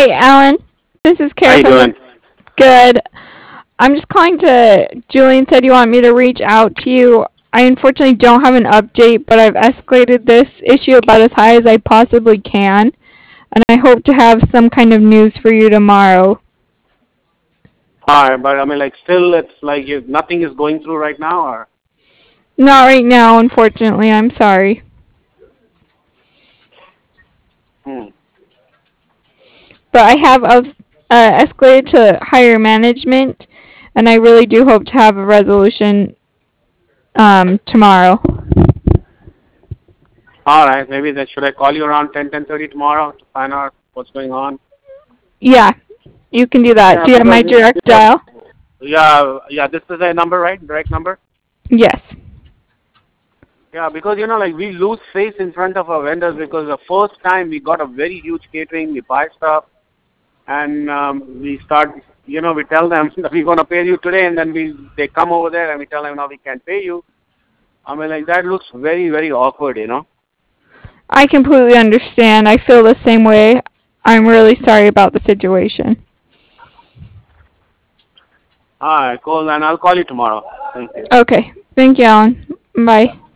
Alan. This is How Kara you from doing? the Good. I'm just calling to. Julian said you want me to reach out to you. I unfortunately don't have an update, but I've escalated this issue about as high as I possibly can, and I hope to have some kind of news for you tomorrow. Alright, but I mean, like, still, it's like nothing is going through right now, or? Not right now, unfortunately. I'm sorry. Hmm. But I have escalated to higher management, and I really do hope to have a resolution tomorrow. Alright, maybe then should I call you around 10:30 tomorrow to find out what's going on? Yeah, you can do that. Yeah, Do you have because my direct dial? yeah, this is a number, right? Direct number. Yes. Yeah, because like we lose face in front of our vendors because the first time we got a very huge catering, we buy stuff, and we start, we tell them that we're gonna pay you today, and then they come over there and we tell them no, we can't pay you. I mean, like that looks very very awkward. I completely understand. I feel the same way. I'm really sorry about the situation. All right, cool. And I'll call you tomorrow. Thank you. Okay. Thank you, Alan. Bye.